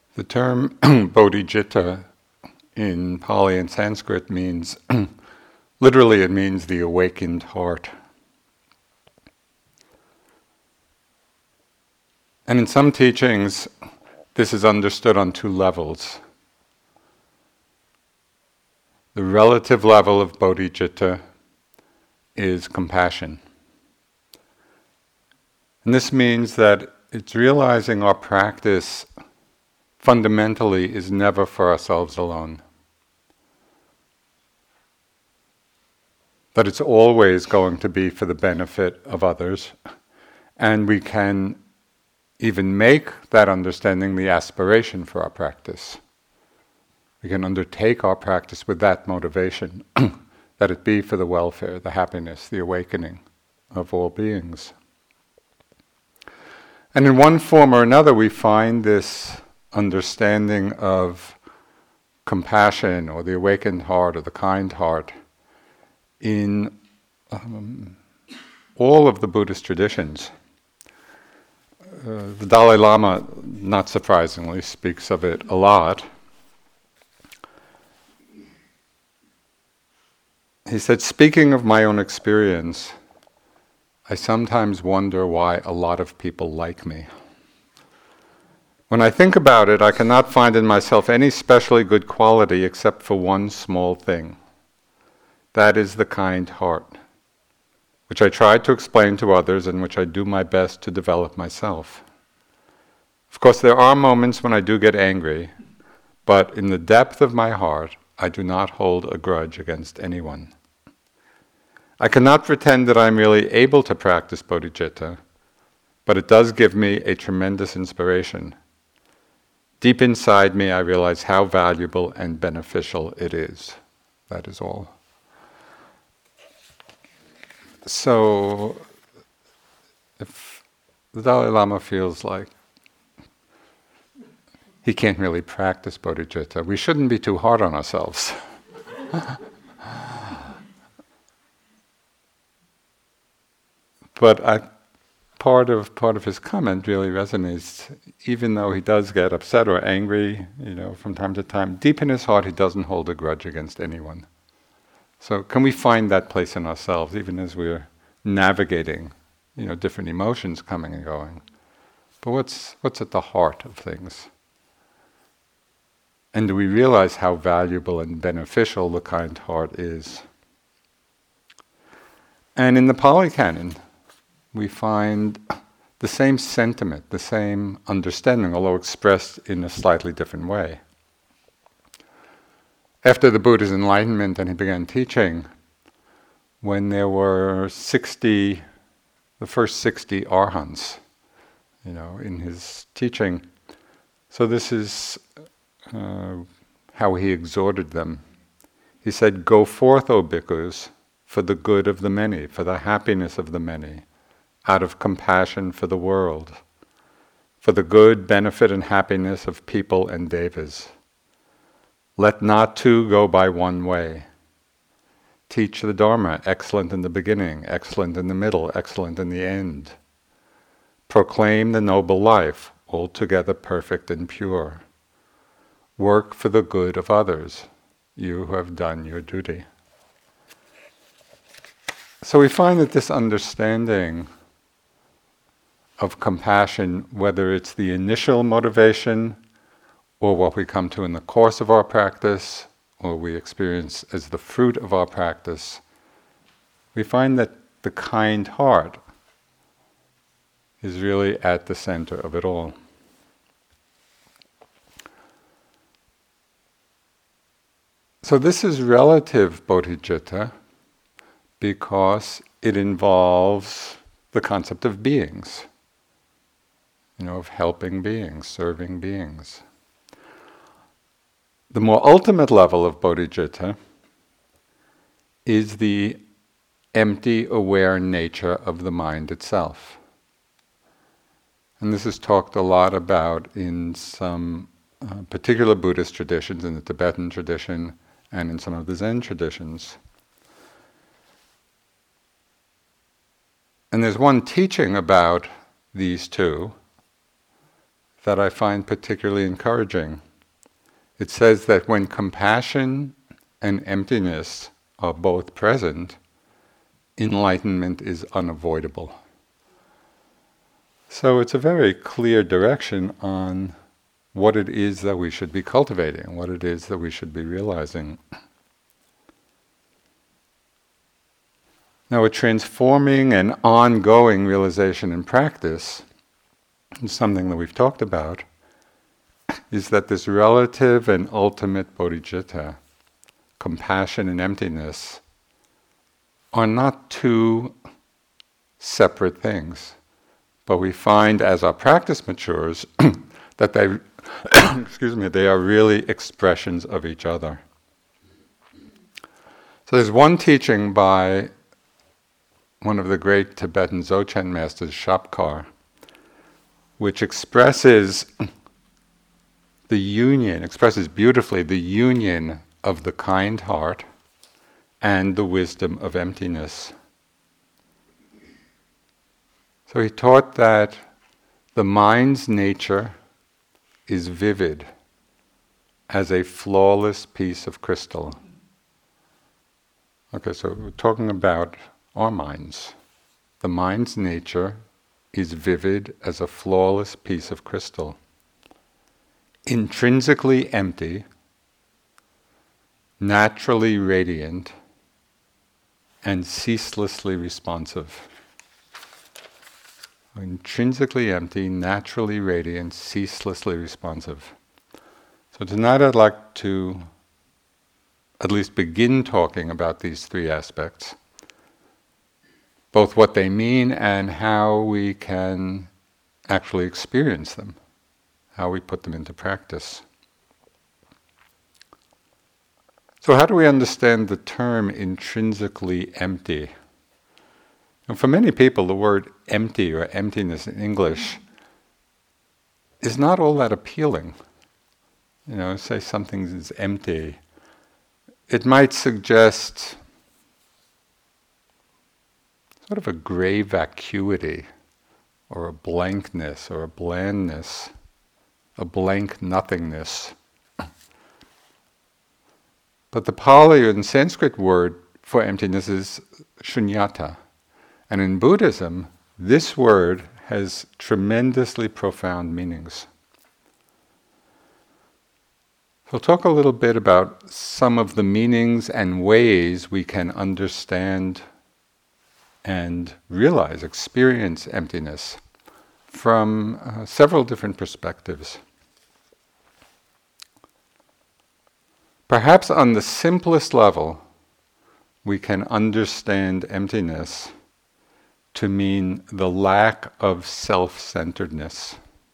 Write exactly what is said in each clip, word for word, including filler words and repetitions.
The term bodhicitta in Pali and Sanskrit means, literally it means the awakened heart. And in some teachings, this is understood on two levels. The relative level of bodhicitta is compassion. And this means that it's realizing our practice fundamentally is never for ourselves alone. That it's always going to be for the benefit of others. And we can even make that understanding the aspiration for our practice. We can undertake our practice with that motivation, that it be for the welfare, the happiness, the awakening of all beings. And in one form or another, we find this understanding of compassion or the awakened heart or the kind heart in um, all of the Buddhist traditions. Uh, the Dalai Lama, not surprisingly, speaks of it a lot. He said, speaking of my own experience, I sometimes wonder why a lot of people like me. When I think about it, I cannot find in myself any specially good quality except for one small thing. That is the kind heart, which I try to explain to others and which I do my best to develop myself. Of course, there are moments when I do get angry, but in the depth of my heart, I do not hold a grudge against anyone. I cannot pretend that I am really able to practice bodhicitta, but it does give me a tremendous inspiration. Deep inside me, I realize how valuable and beneficial it is. That is all. So, if the Dalai Lama feels like he can't really practice bodhicitta, we shouldn't be too hard on ourselves. But I, part of part of his comment really resonates. Even though he does get upset or angry, you know, from time to time, deep in his heart, he doesn't hold a grudge against anyone. So, can we find that place in ourselves, even as we're navigating, you know, different emotions coming and going? But what's what's at the heart of things? And do we realize how valuable and beneficial the kind heart is? And in the Pali Canon, we find the same sentiment, the same understanding, although expressed in a slightly different way. After the Buddha's enlightenment and he began teaching, when there were sixty, the first sixty arhants, you know, in his teaching, so this is uh, how he exhorted them. He said, "Go forth, O bhikkhus, for the good of the many, for the happiness of the many, out of compassion for the world, for the good, benefit, and happiness of people and devas. Let not two go by one way. Teach the Dharma, excellent in the beginning, excellent in the middle, excellent in the end. Proclaim the noble life, altogether perfect and pure. Work for the good of others, you who have done your duty." So we find that this understanding of compassion, whether it's the initial motivation or what we come to in the course of our practice, or we experience as the fruit of our practice, we find that the kind heart is really at the center of it all. So this is relative bodhicitta because it involves the concept of beings, you know, of helping beings, serving beings. The more ultimate level of bodhicitta is the empty, aware nature of the mind itself. And this is talked a lot about in some uh, particular Buddhist traditions, in the Tibetan tradition and in some of the Zen traditions. And there's one teaching about these two, that I find particularly encouraging. It says that when compassion and emptiness are both present, enlightenment is unavoidable. So it's a very clear direction on what it is that we should be cultivating, what it is that we should be realizing. Now, a transforming and ongoing realization in practice, something that we've talked about, is that this relative and ultimate bodhicitta, compassion and emptiness, are not two separate things. But we find as our practice matures that they, excuse me, they are really expressions of each other. So there's one teaching by one of the great Tibetan Dzogchen masters, Shabkar, which expresses the union, expresses beautifully the union of the kind heart and the wisdom of emptiness. So he taught that the mind's nature is vivid as a flawless piece of crystal. Okay, so we're talking about our minds. The mind's nature is vivid as a flawless piece of crystal, intrinsically empty, naturally radiant, and ceaselessly responsive. Intrinsically empty, naturally radiant, ceaselessly responsive. So tonight I'd like to at least begin talking about these three aspects, both what they mean and how we can actually experience them, how we put them into practice. So how do we understand the term intrinsically empty? And for many people, the word empty or emptiness in English is not all that appealing. You know, say something is empty. It might suggest sort of a grey vacuity, or a blankness, or a blandness, a blank nothingness. But the Pali and Sanskrit word for emptiness is shunyata. And in Buddhism, this word has tremendously profound meanings. We'll talk a little bit about some of the meanings and ways we can understand and realize, experience emptiness from uh, several different perspectives. Perhaps on the simplest level, we can understand emptiness to mean the lack of self-centeredness.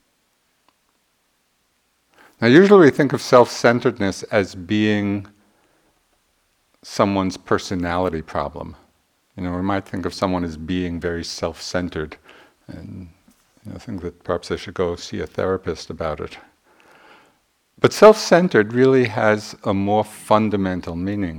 Now, usually we think of self-centeredness as being someone's personality problem. You know, we might think of someone as being very self-centered, and you know, think that perhaps they should go see a therapist about it. But self-centered really has a more fundamental meaning.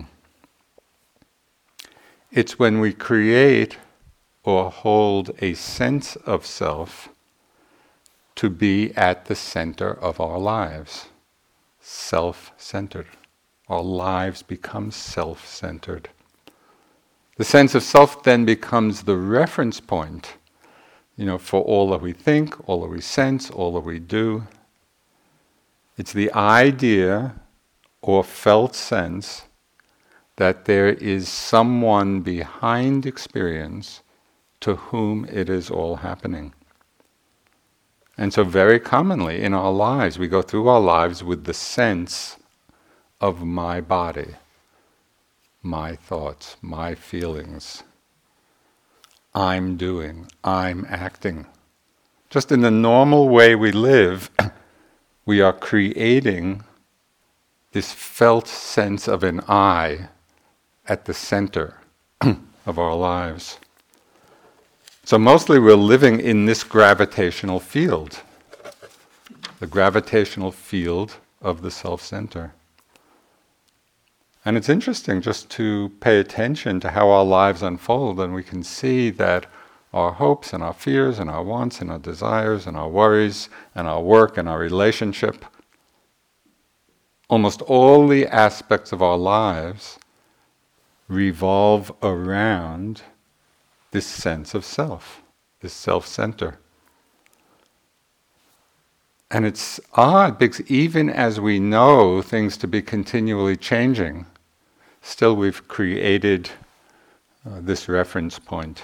It's when we create or hold a sense of self to be at the center of our lives. Self-centered. Our lives become self-centered. The sense of self then becomes the reference point, you know, for all that we think, all that we sense, all that we do. It's the idea or felt sense that there is someone behind experience to whom it is all happening. And so very commonly in our lives, we go through our lives with the sense of my body, my thoughts, my feelings. I'm doing, I'm acting. Just in the normal way we live, we are creating this felt sense of an I at the center of our lives. So mostly we're living in this gravitational field, the gravitational field of the self-center. And it's interesting just to pay attention to how our lives unfold, and we can see that our hopes and our fears and our wants and our desires and our worries and our work and our relationship. Almost all the aspects of our lives revolve around this sense of self, this self-center. And it's odd because even as we know things to be continually changing, still we've created uh, this reference point.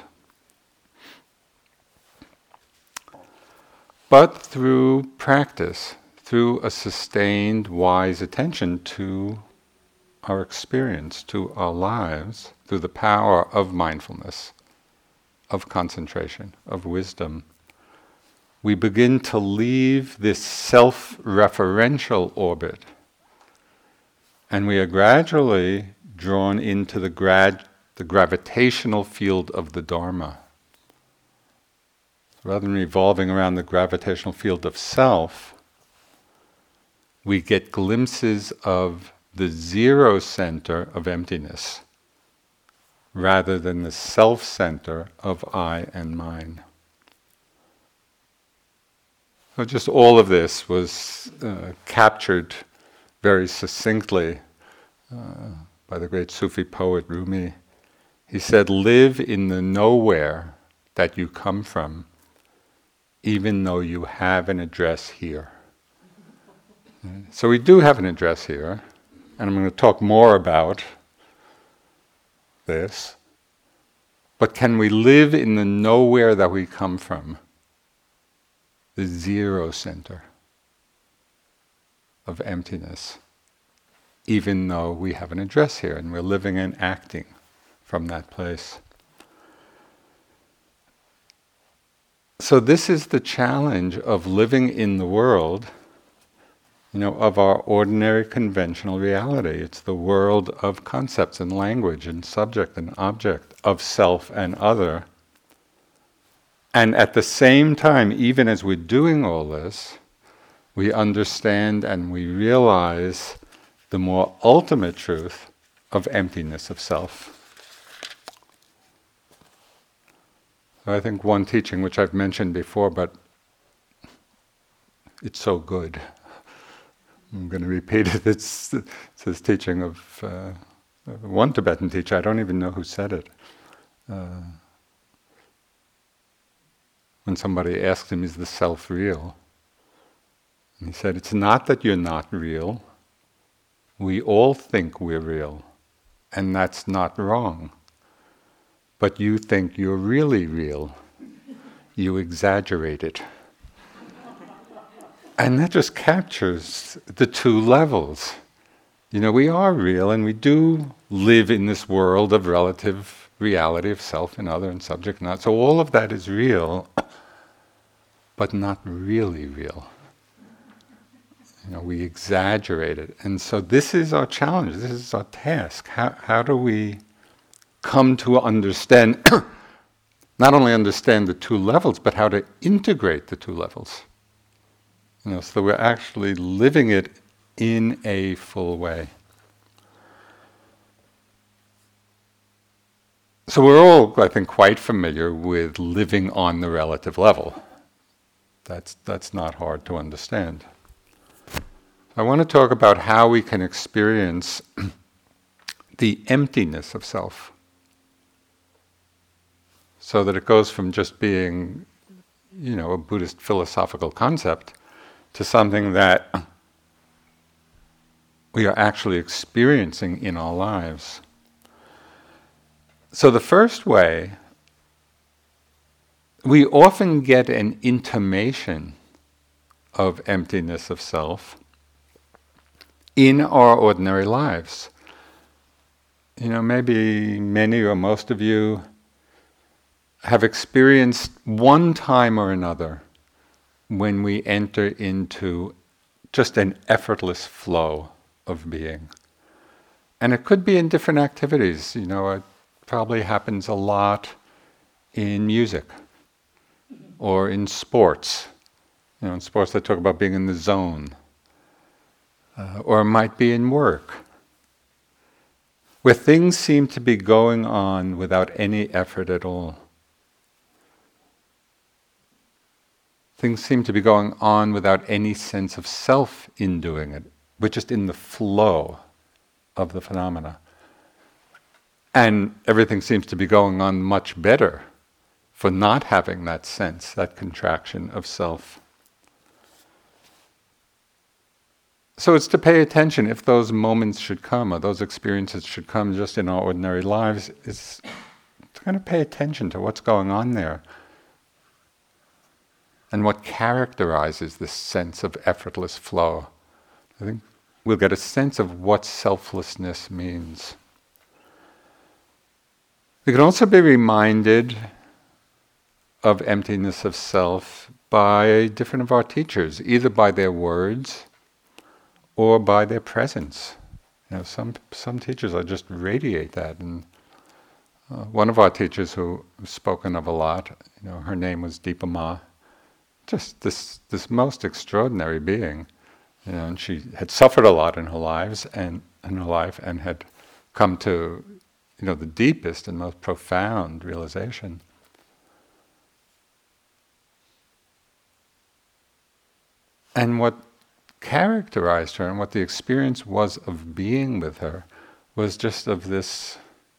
But through practice, through a sustained, wise attention to our experience, to our lives, through the power of mindfulness, of concentration, of wisdom, we begin to leave this self-referential orbit, and we are gradually drawn into the, grad, the gravitational field of the Dharma. Rather than revolving around the gravitational field of self, we get glimpses of the zero center of emptiness, rather than the self-center of I and mine. So just all of this was uh, captured very succinctly uh, by the great Sufi poet Rumi. He said, "Live in the nowhere that you come from, even though you have an address here." So we do have an address here, and I'm going to talk more about this. But can we live in the nowhere that we come from? The zero center of emptiness, even though we have an address here and we're living and acting from that place. So this is the challenge of living in the world, you know, of our ordinary conventional reality. It's the world of concepts and language and subject and object, of self and other. And at the same time, even as we're doing all this, we understand and we realize the more ultimate truth of emptiness of self. So I think one teaching which I've mentioned before, but it's so good, I'm going to repeat it. It's, it's this teaching of uh, one Tibetan teacher, I don't even know who said it. Uh, When somebody asked him, is the self real? And he said, it's not that you're not real. We all think we're real, and that's not wrong. But you think you're really real. You exaggerate it. And that just captures the two levels. You know, we are real, and we do live in this world of relative reality of self and other and subject and not. So all of that is real, but not really real. You know, we exaggerate it. And so this is our challenge, this is our task. How, how do we come to understand, not only understand the two levels, but how to integrate the two levels? You know, so we're actually living it in a full way. So we're all, I think, quite familiar with living on the relative level. That's, that's not hard to understand. I want to talk about how we can experience the emptiness of self, so that it goes from just being, you know, a Buddhist philosophical concept to something that we are actually experiencing in our lives. So the first way, we often get an intimation of emptiness of self in our ordinary lives. You know, maybe many or most of you have experienced one time or another when we enter into just an effortless flow of being. And it could be in different activities. You know, it probably happens a lot in music or in sports. You know, in sports they talk about being in the zone. Uh, or it might be in work, where things seem to be going on without any effort at all. things seem to be going on without any sense of self in doing it. We're just in the flow of the phenomena. And everything seems to be going on much better for not having that sense, that contraction of self. So it's to pay attention if those moments should come, or those experiences should come just in our ordinary lives. It's to kind of pay attention to what's going on there and what characterizes this sense of effortless flow. I think we'll get a sense of what selflessness means. We can also be reminded of emptiness of self by different of our teachers, either by their words or by their presence. You know, some some teachers are just radiate that. And uh, one of our teachers who was spoken of a lot, you know, her name was Deepa Ma, just this this most extraordinary being. You know, and she had suffered a lot in her lives and in her life and had come to, you know, the deepest and most profound realization. And what characterized her and what the experience was of being with her was just of this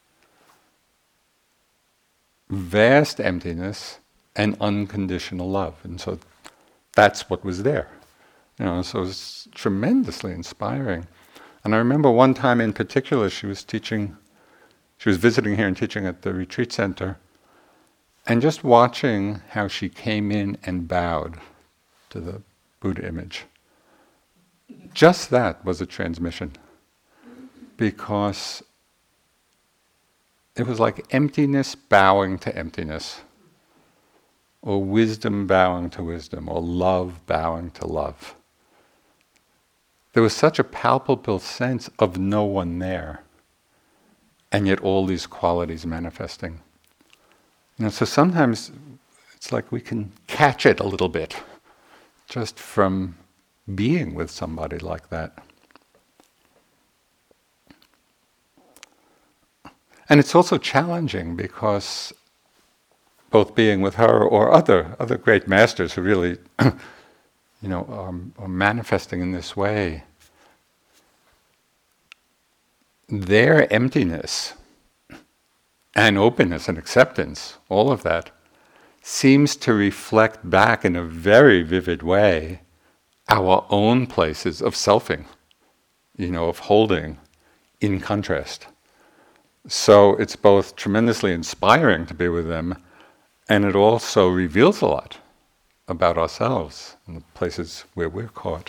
vast emptiness and unconditional love. And so that's what was there. You know, so it was tremendously inspiring. And I remember one time in particular, she was teaching, she was visiting here and teaching at the retreat center, and just watching how she came in and bowed to the Buddha image. Just that was a transmission, because it was like emptiness bowing to emptiness, or wisdom bowing to wisdom, or love bowing to love. There was such a palpable sense of no one there, and yet all these qualities manifesting. You know, so sometimes it's like we can catch it a little bit just from being with somebody like that. And it's also challenging because both being with her or other other great masters who really, you know, are, are manifesting in this way, their emptiness and openness and acceptance, all of that, seems to reflect back in a very vivid way our own places of selfing, you know, of holding in contrast. So it's both tremendously inspiring to be with them, and it also reveals a lot about ourselves and the places where we're caught.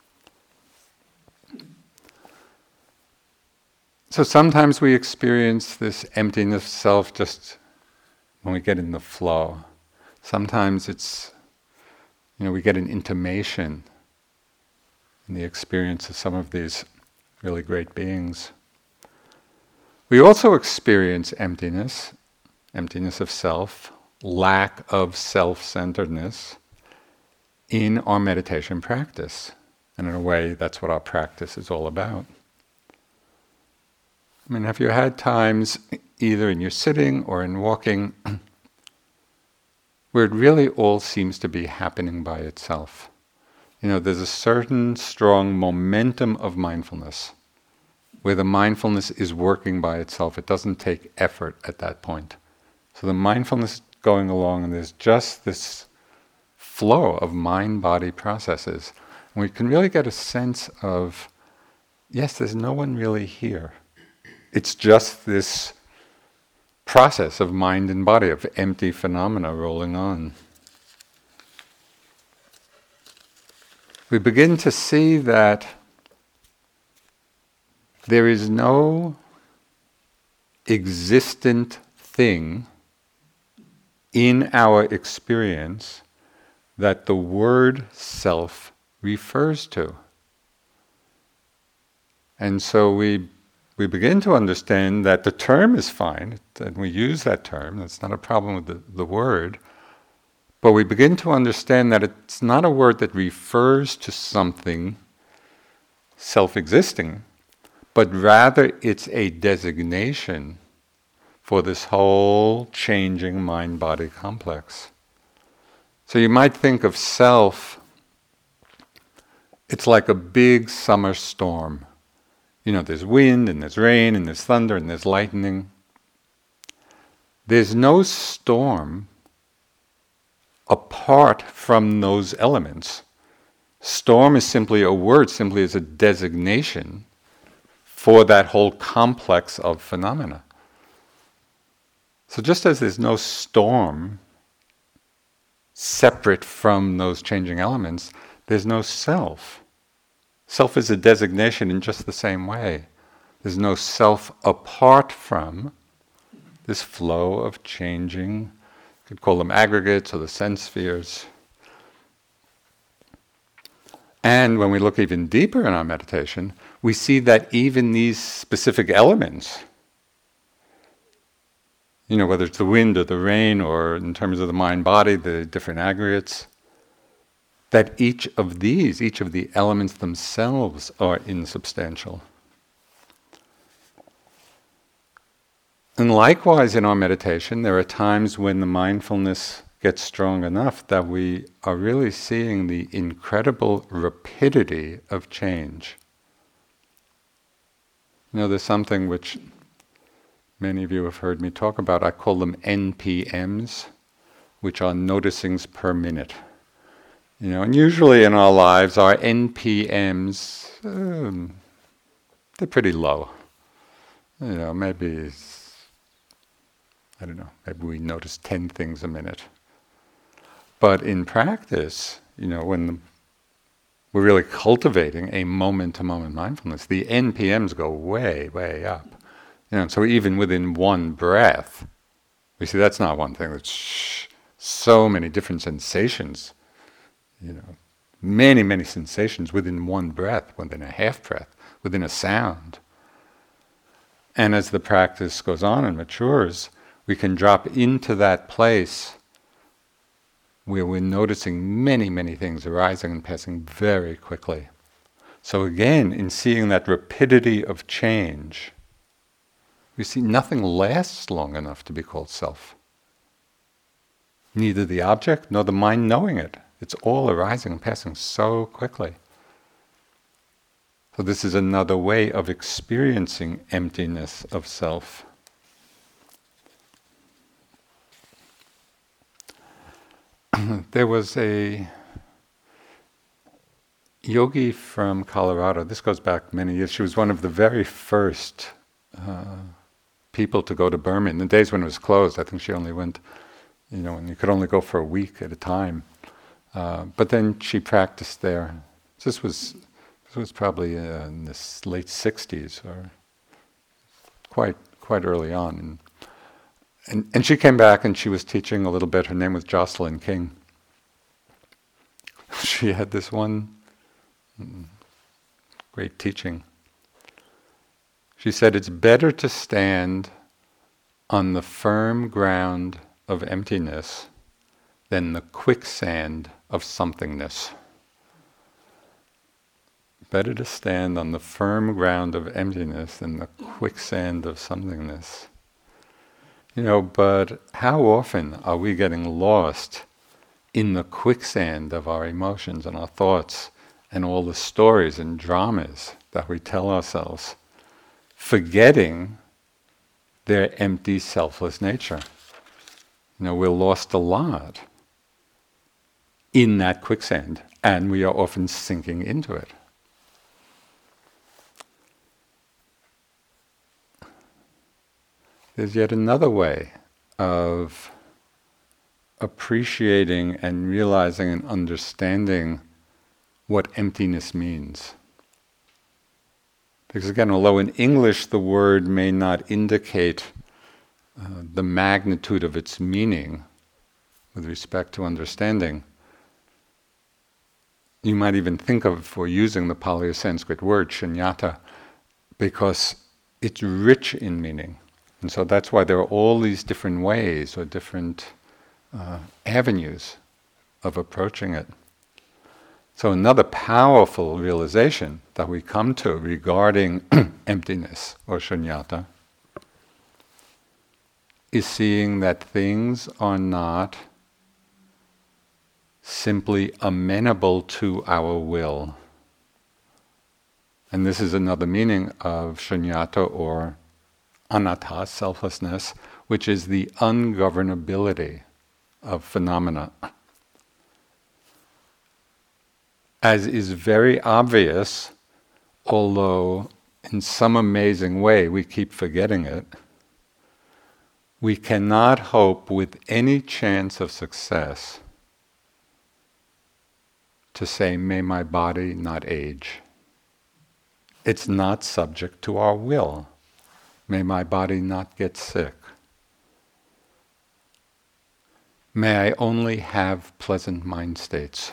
So sometimes we experience this emptiness of self just when we get in the flow. Sometimes it's, you know, we get an intimation in the experience of some of these really great beings. We also experience emptiness, emptiness of self, lack of self-centeredness in our meditation practice. And in a way, that's what our practice is all about. I mean, have you had times, either in your sitting or in walking, where it really all seems to be happening by itself? You know, there's a certain strong momentum of mindfulness, where the mindfulness is working by itself. It doesn't take effort at that point. So the mindfulness is going along, and there's just this flow of mind-body processes. And we can really get a sense of, yes, there's no one really here. It's just this process of mind and body, of empty phenomena rolling on. We begin to see that there is no existent thing in our experience that the word self refers to. And so we we begin to understand that the term is fine, and we use that term, that's not a problem with the, the word, but we begin to understand that it's not a word that refers to something self-existing, but rather it's a designation for this whole changing mind-body complex. So you might think of self, it's like a big summer storm. You know, there's wind, and there's rain, and there's thunder, and there's lightning. There's no storm apart from those elements. Storm is simply a word, simply as a designation for that whole complex of phenomena. So just as there's no storm separate from those changing elements, there's no self. Self is a designation in just the same way. There's no self apart from this flow of changing, you could call them aggregates or the sense spheres. And when we look even deeper in our meditation, we see that even these specific elements, you know, whether it's the wind or the rain, or in terms of the mind-body, the different aggregates, that each of these, each of the elements themselves are insubstantial. And likewise in our meditation, there are times when the mindfulness gets strong enough that we are really seeing the incredible rapidity of change. You know, there's something which many of you have heard me talk about. I call them N P Ms, which are noticings per minute. You know, and usually in our lives, our N P Ms, um, they're pretty low. You know, maybe, I don't know, maybe we notice ten things a minute. But in practice, you know, when we're really cultivating a moment-to-moment mindfulness, the N P Ms go way, way up. You know, so even within one breath, we see that's not one thing, that's shh, so many different sensations. You know, many, many sensations within one breath, within a half breath, within a sound. And as the practice goes on and matures, we can drop into that place where we're noticing many, many things arising and passing very quickly. So again, in seeing that rapidity of change, we see nothing lasts long enough to be called self. Neither the object nor the mind knowing it. It's all arising and passing so quickly. So this is another way of experiencing emptiness of self. There was a yogi from Colorado. This goes back many years. She was one of the very first uh, people to go to Burma. In the days when it was closed, I think she only went, you know, and you could only go for a week at a time. Uh, but then she practiced there. This was this was probably uh, in the late sixties, or quite quite early on. And, and and she came back and she was teaching a little bit. Her name was Jocelyn King. She had this one great teaching. She said, "It's better to stand on the firm ground of emptiness than the quicksand of somethingness." Better to stand on the firm ground of emptiness than the quicksand of somethingness. You know, but how often are we getting lost in the quicksand of our emotions and our thoughts and all the stories and dramas that we tell ourselves, forgetting their empty, selfless nature? You know, we're lost a lot in that quicksand, and we are often sinking into it. There's yet another way of appreciating and realizing and understanding what emptiness means. Because again, although in English the word may not indicate uh, the magnitude of its meaning with respect to understanding, you might even think of, for using the Pali or Sanskrit word, shunyata, because it's rich in meaning. And so that's why there are all these different ways or different uh, avenues of approaching it. So another powerful realization that we come to regarding emptiness or shunyata is seeing that things are not simply amenable to our will. And this is another meaning of shunyata or anatta, selflessness, which is the ungovernability of phenomena. As is very obvious, although in some amazing way we keep forgetting it, we cannot hope with any chance of success to say, may my body not age. It's not subject to our will. May my body not get sick. May I only have pleasant mind states.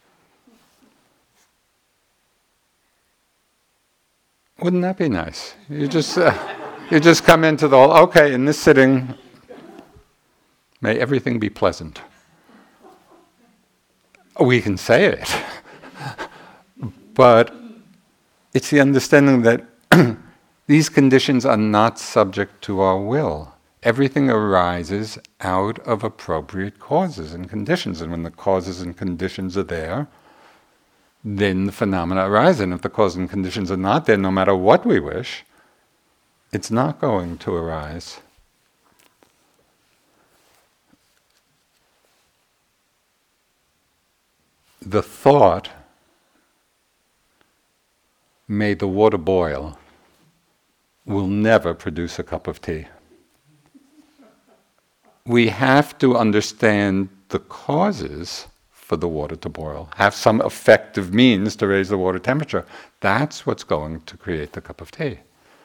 Wouldn't that be nice? You just uh, you just come into the whole, okay, in this sitting, may everything be pleasant. We can say it, but it's the understanding that these conditions are not subject to our will. Everything arises out of appropriate causes and conditions, and when the causes and conditions are there, then the phenomena arise. And if the causes and conditions are not there, no matter what we wish, it's not going to arise. The thought, may the water boil, will never produce a cup of tea. We have to understand the causes for the water to boil, have some effective means to raise the water temperature. That's what's going to create the cup of tea.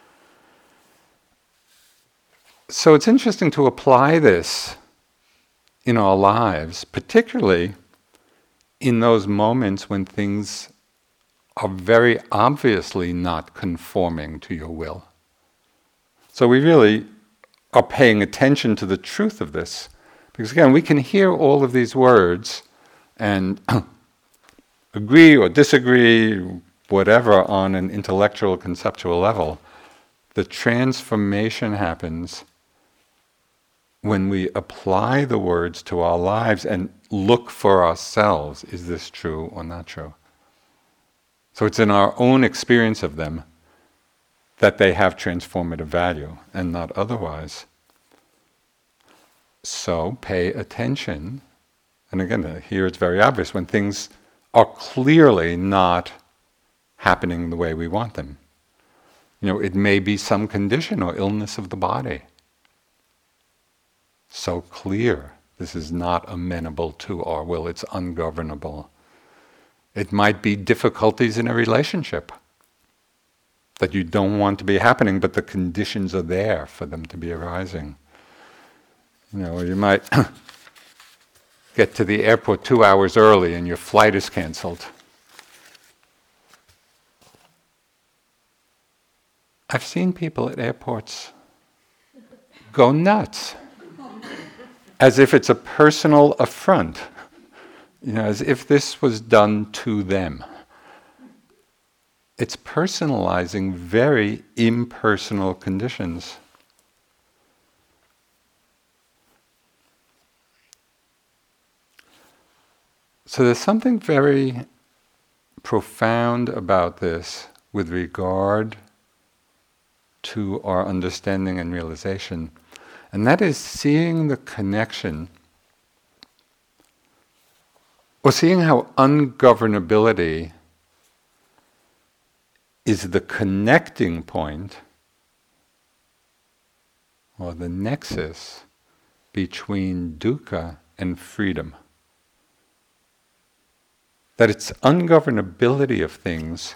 So it's interesting to apply this in our lives, particularly in those moments when things are very obviously not conforming to your will. So we really are paying attention to the truth of this, because again, we can hear all of these words and agree or disagree, whatever, on an intellectual, conceptual level. The transformation happens when we apply the words to our lives and look for ourselves, is this true or not true? So it's in our own experience of them that they have transformative value and not otherwise. So pay attention. And again, here it's very obvious when things are clearly not happening the way we want them. You know, it may be some condition or illness of the body. So clear, this is not amenable to our will, it's ungovernable. It might be difficulties in a relationship that you don't want to be happening, but the conditions are there for them to be arising. You know, you might get to the airport two hours early and your flight is canceled. I've seen people at airports go nuts, as if it's a personal affront, you know, as if this was done to them. It's personalizing very impersonal conditions. So there's something very profound about this with regard to our understanding and realization, and that is seeing the connection, or seeing how ungovernability is the connecting point, or the nexus between dukkha and freedom. That it's ungovernability of things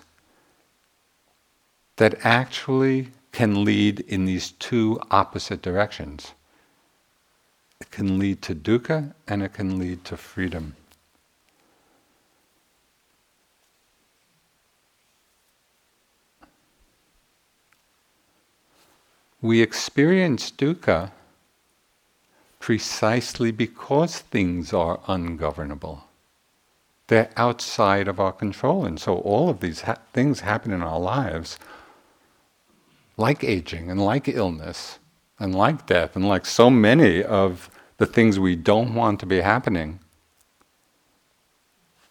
that actually can lead in these two opposite directions. It can lead to dukkha and it can lead to freedom. We experience dukkha precisely because things are ungovernable. They're outside of our control, and so all of these ha- things happen in our lives, like aging and like illness and like death and like so many of the things we don't want to be happening.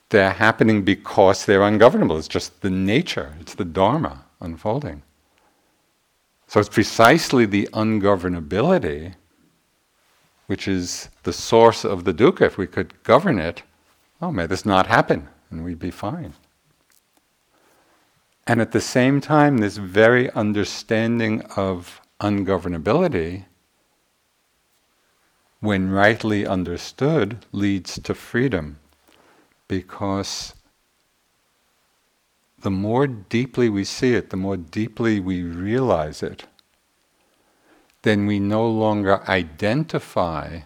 they're happening because they're ungovernable. It's just the nature, it's the Dharma unfolding. So it's precisely the ungovernability which is the source of the dukkha. If we could govern it, oh, may this not happen, and we'd be fine. And at the same time, this very understanding of ungovernability, when rightly understood, leads to freedom. Because the more deeply we see it, the more deeply we realize it, then we no longer identify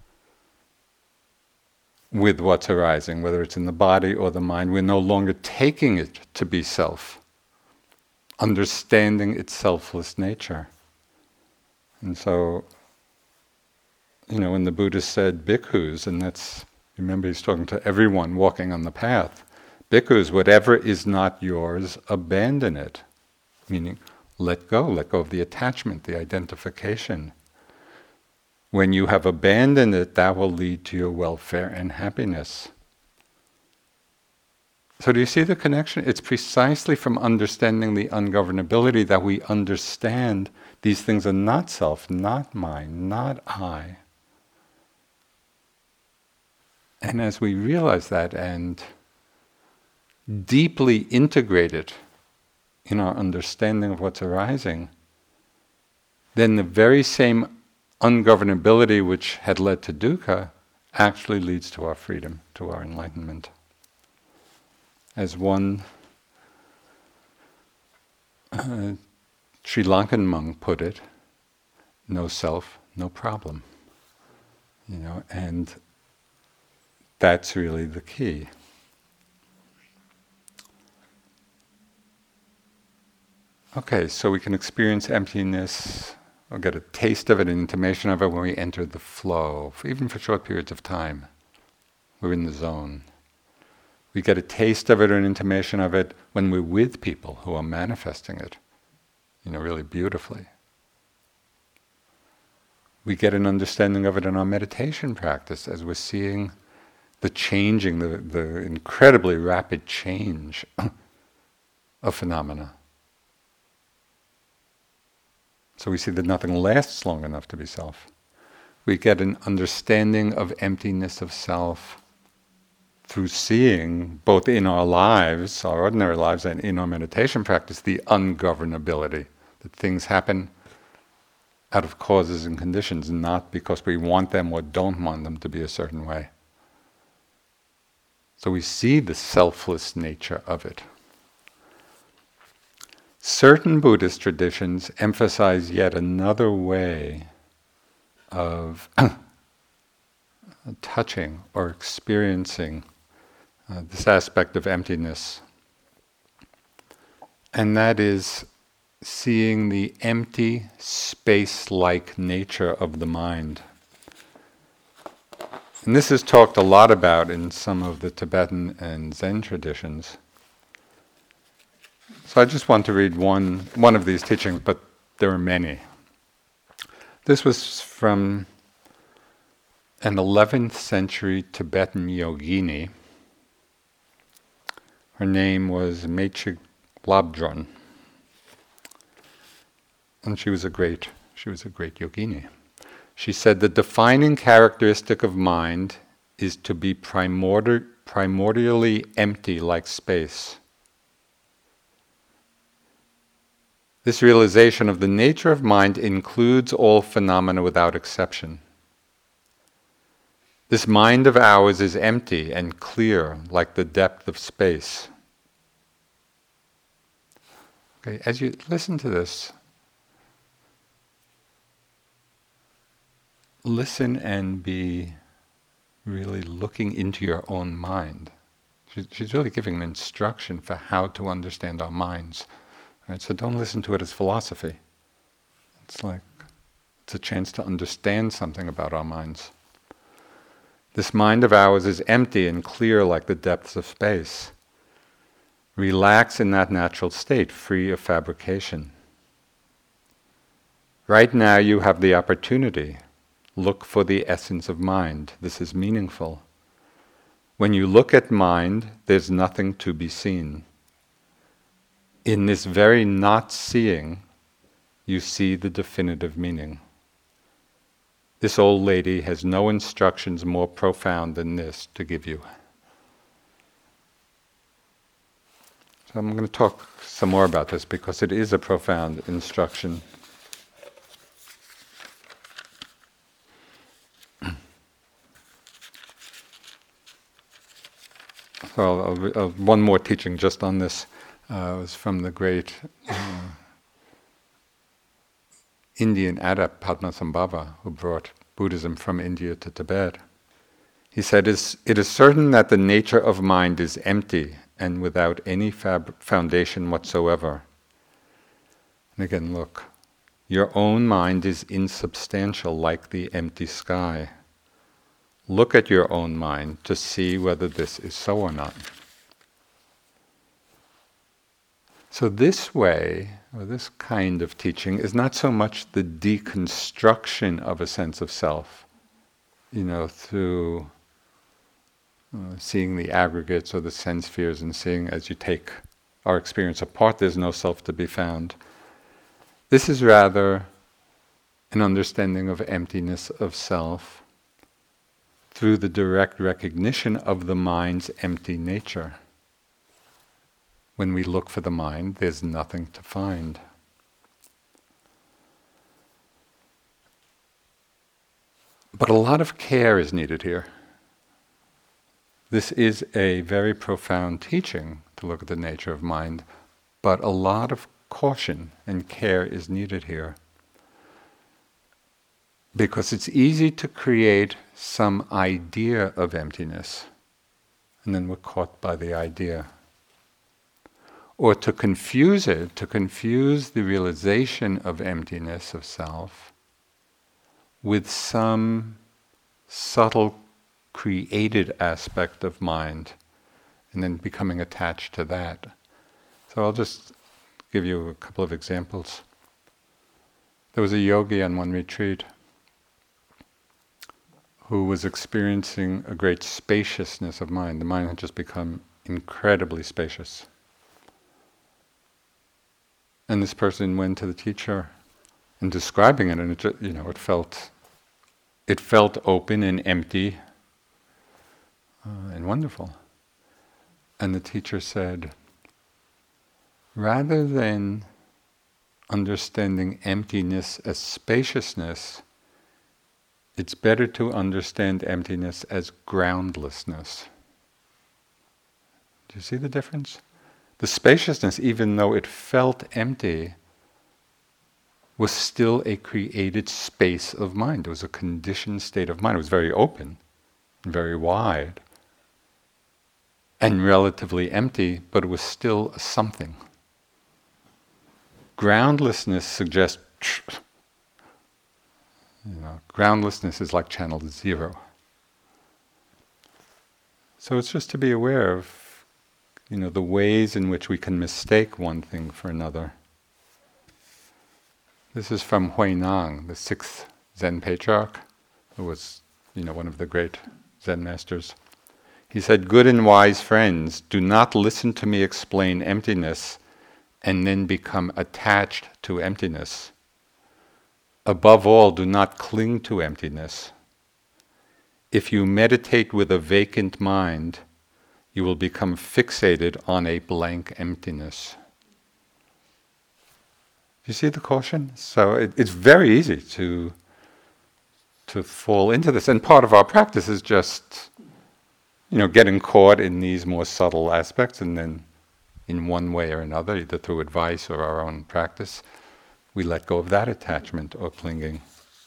with what's arising, whether it's in the body or the mind. We're no longer taking it to be self, understanding its selfless nature. And so, you know, when the Buddha said bhikkhus, and that's, remember he's talking to everyone walking on the path, bhikkhus, whatever is not yours, abandon it. Meaning, let go, let go of the attachment, the identification. When you have abandoned it, that will lead to your welfare and happiness. So do you see the connection? It's precisely from understanding the ungovernability that we understand these things are not self, not mine, not I. And as we realize that and deeply integrate it in our understanding of what's arising, then the very same ungovernability which had led to dukkha actually leads to our freedom, to our enlightenment. As one uh, Sri Lankan monk put it, no self, no problem. You know, and that's really the key. Okay, so we can experience emptiness, or get a taste of it, an intimation of it when we enter the flow, for even for short periods of time. We're in the zone. We get a taste of it or an intimation of it when we're with people who are manifesting it, you know, really beautifully. We get an understanding of it in our meditation practice as we're seeing the changing, the, the incredibly rapid change of phenomena. So we see that nothing lasts long enough to be self. We get an understanding of emptiness of self through seeing, both in our lives, our ordinary lives, and in our meditation practice, the ungovernability, that things happen out of causes and conditions, not because we want them or don't want them to be a certain way. So we see the selfless nature of it. Certain Buddhist traditions emphasize yet another way of touching or experiencing uh, this aspect of emptiness. And that is seeing the empty, space-like nature of the mind. And this is talked a lot about in some of the Tibetan and Zen traditions. So I just want to read one, one of these teachings, but there are many. This was from an eleventh century Tibetan yogini. Her name was Meche Labdron. And she was a great, she was a great yogini. She said, the defining characteristic of mind is to be primordi- primordially empty like space. This realization of the nature of mind includes all phenomena without exception. This mind of ours is empty and clear like the depth of space. Okay, as you listen to this, listen and be really looking into your own mind. She, she's really giving an instruction for how to understand our minds. Right? So don't listen to it as philosophy. It's like, it's a chance to understand something about our minds. This mind of ours is empty and clear like the depths of space. Relax in that natural state, free of fabrication. Right now you have the opportunity. Look for the essence of mind. This is meaningful. When you look at mind, there's nothing to be seen. In this very not seeing, you see the definitive meaning. This old lady has no instructions more profound than this to give you. So I'm going to talk some more about this because it is a profound instruction. So I'll, I'll, I'll, one more teaching just on this uh, was from the great uh, Indian adept Padmasambhava, who brought Buddhism from India to Tibet. He said, "It is certain that the nature of mind is empty and without any fab- foundation whatsoever." And again, look, your own mind is insubstantial like the empty sky. Look at your own mind to see whether this is so or not. So this way, or this kind of teaching, is not so much the deconstruction of a sense of self, you know, through uh, seeing the aggregates or the sense spheres and seeing as you take our experience apart, there's no self to be found. This is rather an understanding of emptiness of self through the direct recognition of the mind's empty nature. When we look for the mind, there's nothing to find. But a lot of care is needed here. This is a very profound teaching to look at the nature of mind, but a lot of caution and care is needed here. Because it's easy to create some idea of emptiness, and then we're caught by the idea. Or to confuse it, to confuse the realization of emptiness of self with some subtle created aspect of mind, and then becoming attached to that. So I'll just give you a couple of examples. There was a yogi on one retreat who was experiencing a great spaciousness of mind. The mind had just become incredibly spacious. And this person went to the teacher and describing it, and it just, you know, it felt, it felt open and empty uh, and wonderful. And the teacher said, rather than understanding emptiness as spaciousness, it's better to understand emptiness as groundlessness. Do you see the difference? The spaciousness, even though it felt empty, was still a created space of mind. It was a conditioned state of mind. It was very open, very wide, and relatively empty, but it was still something. Groundlessness suggests, you know, groundlessness is like channel zero. So it's just to be aware of, you know, the ways in which we can mistake one thing for another. This is from Huineng, the sixth Zen patriarch, who was, you know, one of the great Zen masters. He said, "Good and wise friends, do not listen to me explain emptiness and then become attached to emptiness. Above all, do not cling to emptiness. If you meditate with a vacant mind, you will become fixated on a blank emptiness." You see the caution? So it, it's very easy to to fall into this, and part of our practice is just, you know, getting caught in these more subtle aspects, and then in one way or another, either through advice or our own practice, we let go of that attachment or clinging.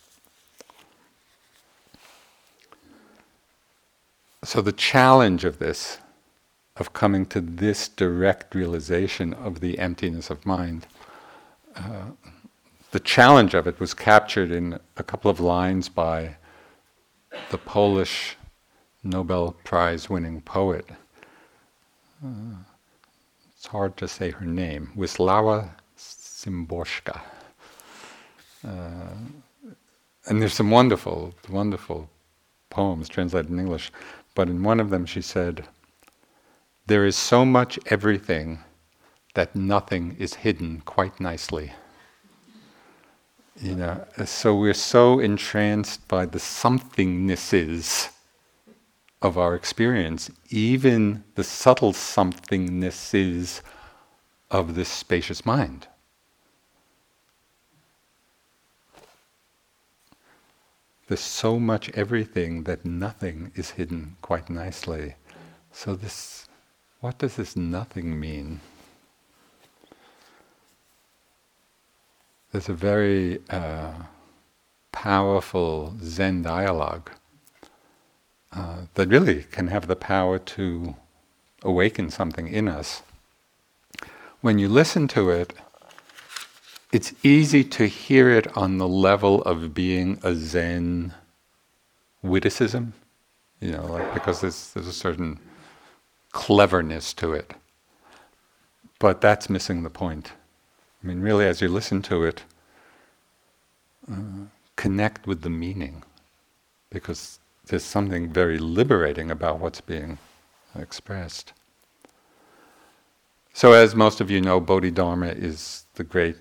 So the challenge of this, of coming to this direct realization of the emptiness of mind, uh, the challenge of it was captured in a couple of lines by the Polish Nobel Prize winning poet. Uh, it's hard to say her name, Wisława Szymborska. Uh, and there's some wonderful, wonderful poems translated in English. but in one of them she said, "There is so much everything that nothing is hidden quite nicely." You know, so we're so entranced by the somethingnesses of our experience, even the subtle somethingnesses of this spacious mind. There's so much everything that nothing is hidden quite nicely. So this, what does this nothing mean? There's a very uh, powerful Zen dialogue uh, that really can have the power to awaken something in us. When you listen to it, it's easy to hear it on the level of being a Zen witticism, you know, like because there's, there's a certain cleverness to it. But that's missing the point. I mean, really, as you listen to it, uh, connect with the meaning, because there's something very liberating about what's being expressed. So, as most of you know, Bodhidharma is the great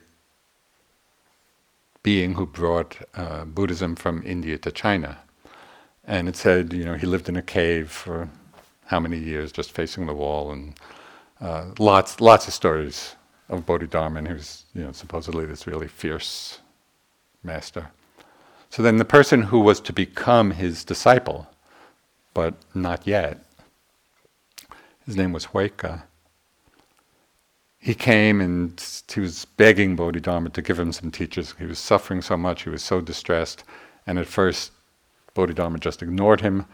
being who brought uh, Buddhism from India to China. And it said, you know, he lived in a cave for how many years, just facing the wall, and uh, lots, lots of stories of Bodhidharma, and he was, you know, supposedly this really fierce master. So then the person who was to become his disciple, but not yet, his name was Huike. He came and he was begging Bodhidharma to give him some teachers. He was suffering so much, he was so distressed, and at first Bodhidharma just ignored him.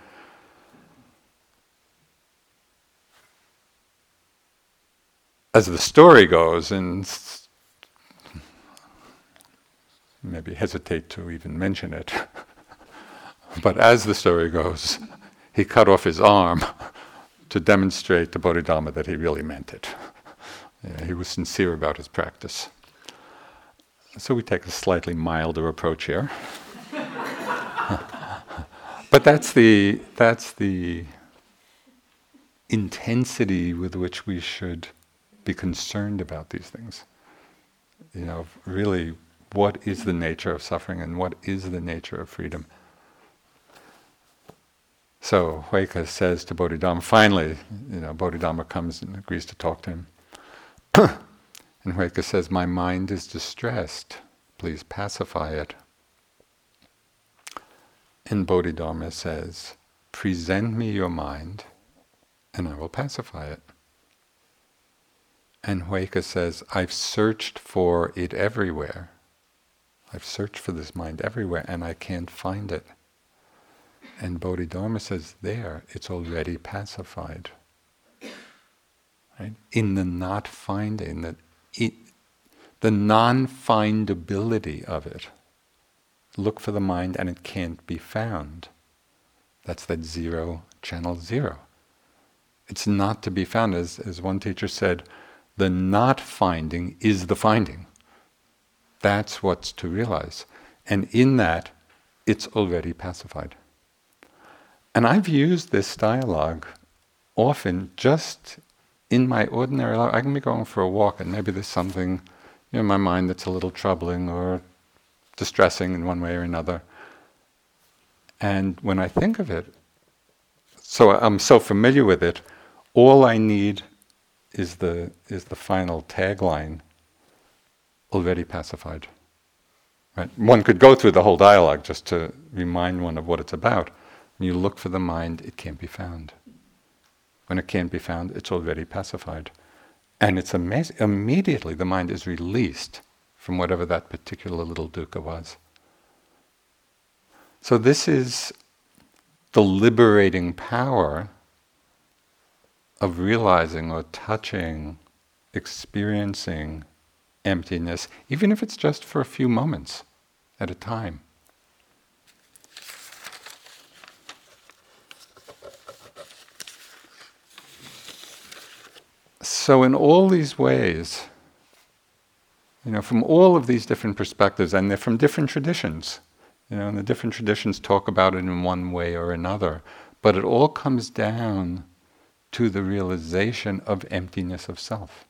As the story goes, and maybe hesitate to even mention it, but as the story goes, he cut off his arm to demonstrate to Bodhidharma that he really meant it. Yeah, he was sincere about his practice. So we take a slightly milder approach here. But that's the that's the intensity with which we should be concerned about these things. You know, really, what is the nature of suffering and what is the nature of freedom? So Huike says to Bodhidharma, finally, you know, Bodhidharma comes and agrees to talk to him. And Huike says, "My mind is distressed. Please pacify it." And Bodhidharma says, "Present me your mind, and I will pacify it." And Huike says, "I've searched for it everywhere. I've searched for this mind everywhere, and I can't find it." And Bodhidharma says, "There, it's already pacified." Right? In the not finding, that it, the non-findability of it. Look for the mind and it can't be found. That's that zero, channel zero. It's not to be found. As, as one teacher said, the not finding is the finding. That's what's to realize. And in that, it's already pacified. And I've used this dialogue often just in my ordinary life. I can be going for a walk and maybe there's something in my mind that's a little troubling or distressing in one way or another. And when I think of it, so I'm so familiar with it, all I need is the is the final tagline, already pacified. Right? One could go through the whole dialogue just to remind one of what it's about. When you look for the mind, it can't be found. When it can't be found, it's already pacified. And it's amazing, immediately the mind is released from whatever that particular little dukkha was. So this is the liberating power of realizing or touching, experiencing emptiness, even if it's just for a few moments at a time. So in all these ways, you know, from all of these different perspectives, and they're from different traditions, you know, and the different traditions talk about it in one way or another, But it all comes down to the realization of emptiness of self.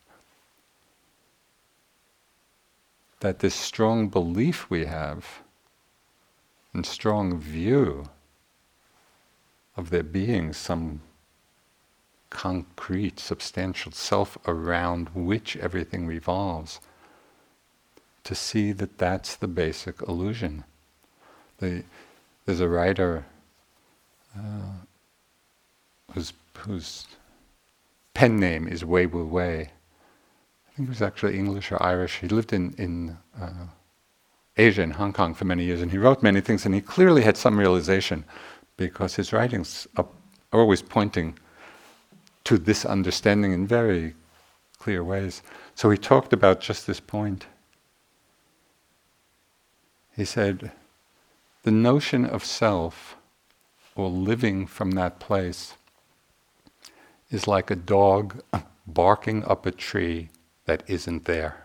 That this strong belief we have and strong view of there being some concrete, substantial self around which everything revolves, to see that that's the basic illusion. The, there's a writer uh, whose, whose pen name is Wei Wu Wei. I think he was actually English or Irish. He lived in, in uh, Asia, in Hong Kong for many years, and he wrote many things, and he clearly had some realization, because his writings are always pointing to this understanding in very clear ways. So he talked about just this point. He said, the notion of self, or living from that place, is like a dog barking up a tree that isn't there.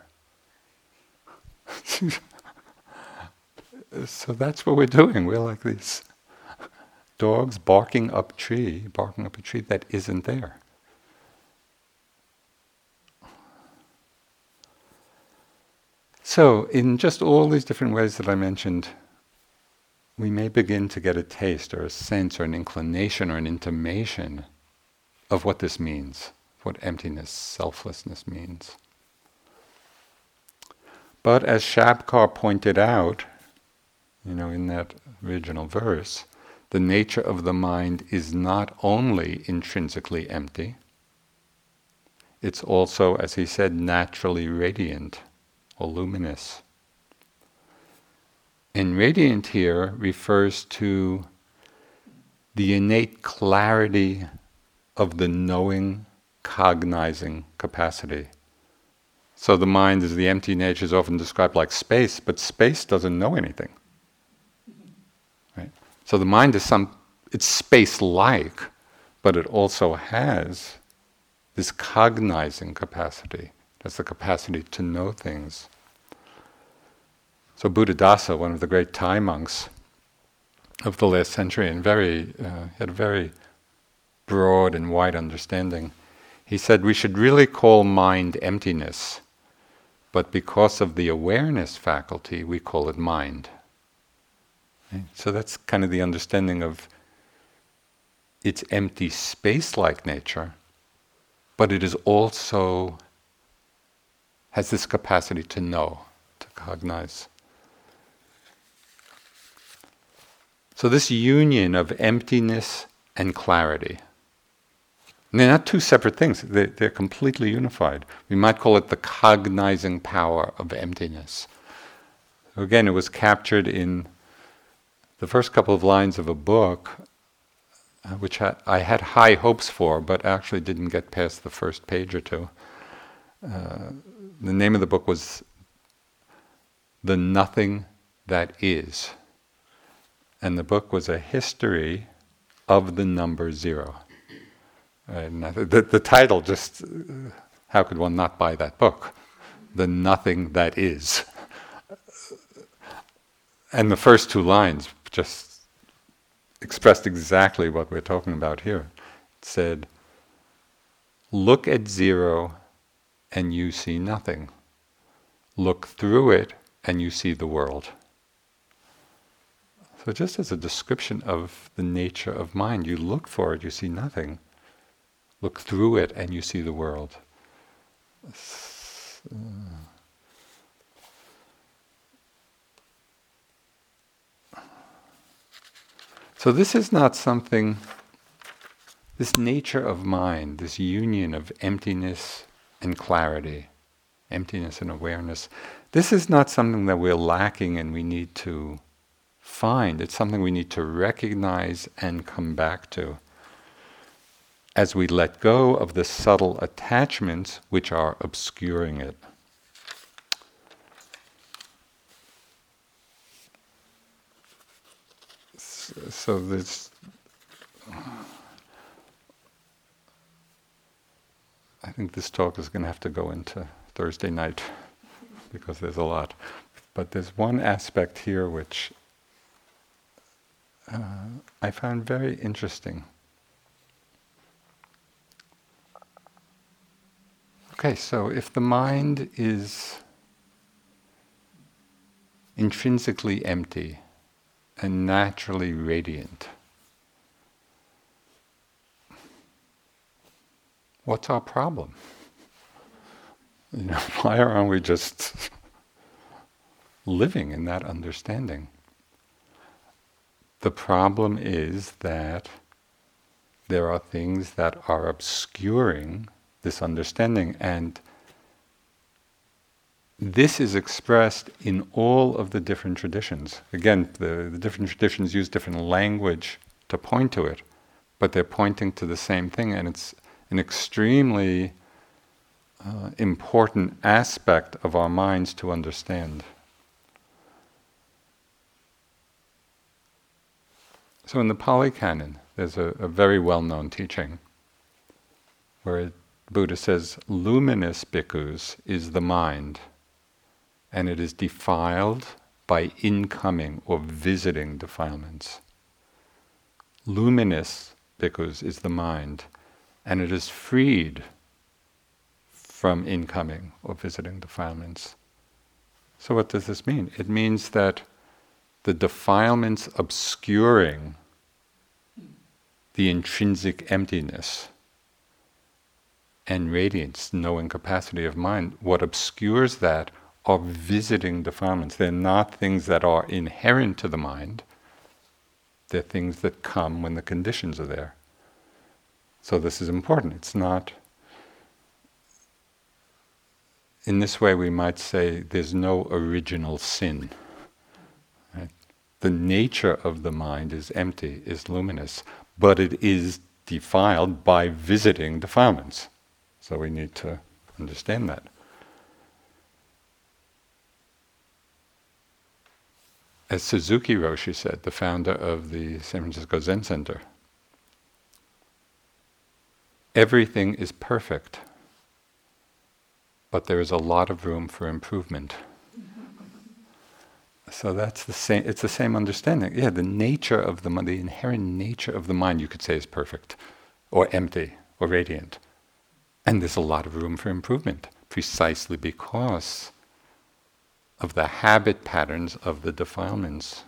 So that's what we're doing. We're like these dogs barking up tree, barking up a tree that isn't there. So, in just all these different ways that I mentioned, we may begin to get a taste or a sense or an inclination or an intimation of what this means, what emptiness, selflessness means. But as Shabkar pointed out, you know, in that original verse, the nature of the mind is not only intrinsically empty, it's also, as he said, naturally radiant or luminous. And radiant here refers to the innate clarity of the knowing, cognizing capacity. So the mind, as the empty nature, is often described like space, but space doesn't know anything. Right? So the mind is some, it's space-like, but it also has this cognizing capacity. That's the capacity to know things. So Buddhadasa, one of the great Thai monks of the last century, and very uh, had a very broad and wide understanding, he said we should really call mind emptiness, but because of the awareness faculty, we call it mind. Right? So that's kind of the understanding of its empty space-like nature, but it is also has this capacity to know, to cognize. So this union of emptiness and clarity, and they're not two separate things, they're, they're completely unified. We might call it the cognizing power of emptiness. Again, it was captured in the first couple of lines of a book, uh, which I, I had high hopes for, but actually didn't get past the first page or two. Uh, the name of the book was The Nothing That Is. And the book was a history of the number zero. And the, the title just, uh, how could one not buy that book? The Nothing That Is. And the first two lines just expressed exactly what we're talking about here. It said, look at zero and you see nothing. Look through it and you see the world. So just as a description of the nature of mind, you look for it, you see nothing. Look through it and you see the world. So this is not something, this nature of mind, this union of emptiness and clarity, emptiness and awareness, this is not something that we're lacking and we need to find. It's something we need to recognize and come back to as we let go of the subtle attachments which are obscuring it. So this, I think this talk is going to have to go into Thursday night because there's a lot. But there's one aspect here which uh, I found very interesting. Okay, so if the mind is intrinsically empty and naturally radiant, what's our problem? You know, why aren't we just living in that understanding? The problem is that there are things that are obscuring this understanding, and this is expressed in all of the different traditions. Again, the, the different traditions use different language to point to it, but they're pointing to the same thing, and it's an extremely uh, important aspect of our minds to understand. So in the Pali Canon, there's a, a very well-known teaching where Buddha says, luminous bhikkhus is the mind, and it is defiled by incoming or visiting defilements. Luminous bhikkhus is the mind, and it is freed from incoming or visiting defilements. So what does this mean? It means that the defilements obscuring the intrinsic emptiness and radiance, knowing capacity of mind, what obscures that are visiting defilements. They're not things that are inherent to the mind. They're things that come when the conditions are there. So this is important. It's not... In this way we might say there's no original sin. Right? The nature of the mind is empty, is luminous, but it is defiled by visiting defilements. So we need to understand that. As Suzuki Roshi said, the founder of the San Francisco Zen Center, everything is perfect, but there is a lot of room for improvement. So that's the same. It's the same understanding. Yeah, the nature of the mind, the inherent nature of the mind, you could say, is perfect, or empty, or radiant, and there's a lot of room for improvement, precisely because of the habit patterns of the defilements.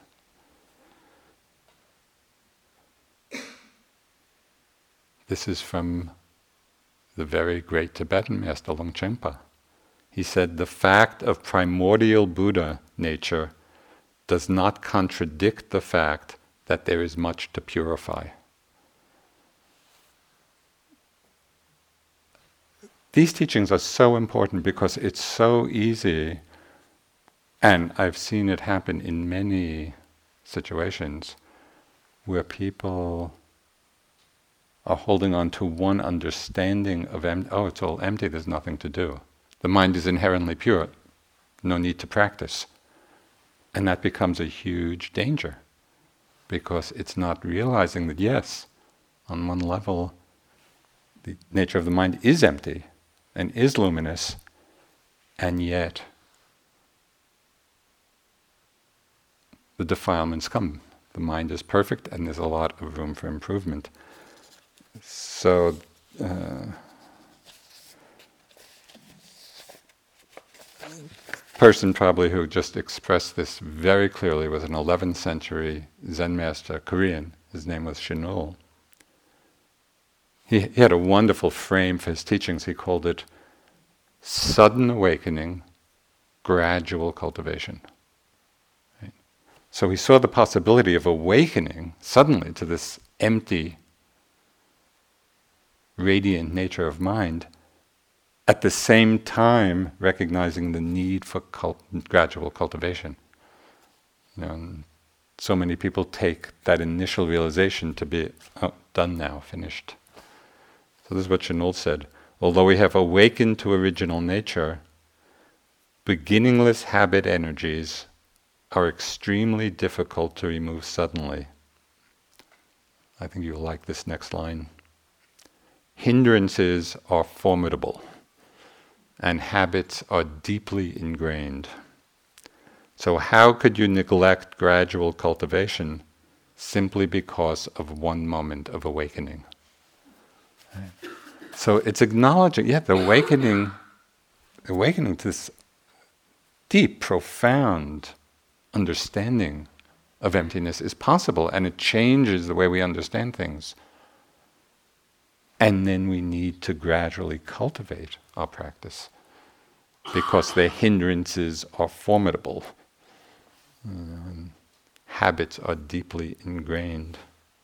This is from the very great Tibetan master Longchenpa. He said, the fact of primordial Buddha nature does not contradict the fact that there is much to purify. These teachings are so important because it's so easy, and I've seen it happen in many situations where people are holding on to one understanding of, em- oh, it's all empty, there's nothing to do. The mind is inherently pure, no need to practice. And that becomes a huge danger, because it's not realizing that, yes, on one level, the nature of the mind is empty and is luminous, and yet the defilements come. The mind is perfect, and there's a lot of room for improvement. So, uh, person probably who just expressed this very clearly was an eleventh century Zen master, Korean. His name was Chinul. He, he had a wonderful frame for his teachings. He called it sudden awakening, gradual cultivation. Right? So he saw the possibility of awakening suddenly to this empty, radiant nature of mind, at the same time recognizing the need for cult- gradual cultivation. You know, and so many people take that initial realization to be, oh, done now, finished. So this is what Chinul said. Although we have awakened to original nature, beginningless habit energies are extremely difficult to remove suddenly. I think you'll like this next line. Hindrances are formidable, and habits are deeply ingrained. So how could you neglect gradual cultivation simply because of one moment of awakening? Right. So it's acknowledging, yeah, the awakening awakening to this deep, profound understanding of emptiness is possible, and it changes the way we understand things. And then we need to gradually cultivate our practice, because the hindrances are formidable. Um, habits are deeply ingrained.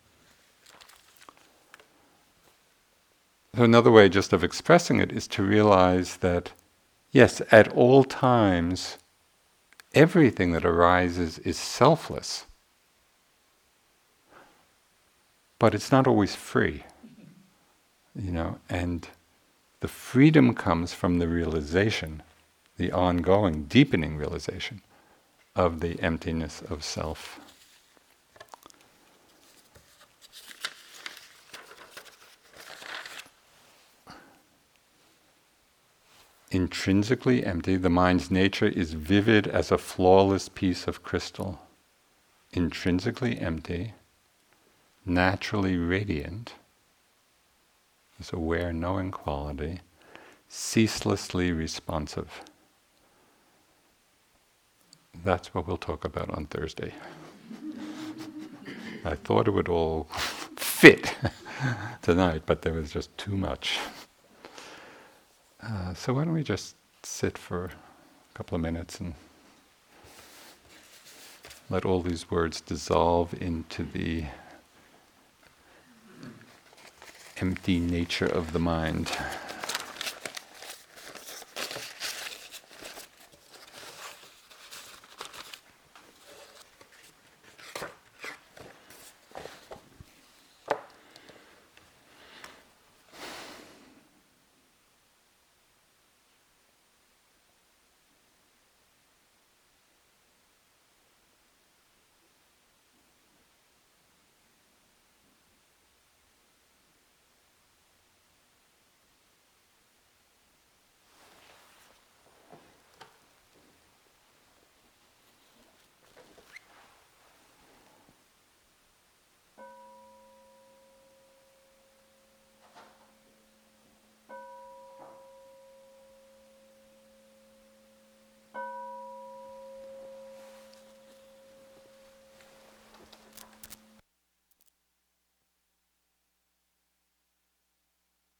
So another way just of expressing it is to realize that, yes, at all times, everything that arises is selfless, but it's not always free, you know, and the freedom comes from the realization, the ongoing, deepening realization of the emptiness of self. Intrinsically empty, the mind's nature is vivid as a flawless piece of crystal. Intrinsically empty, naturally radiant, this aware, knowing quality, ceaselessly responsive. That's what we'll talk about on Thursday. I thought it would all fit tonight, but there was just too much. Uh, so why don't we just sit for a couple of minutes and let all these words dissolve into the empty nature of the mind.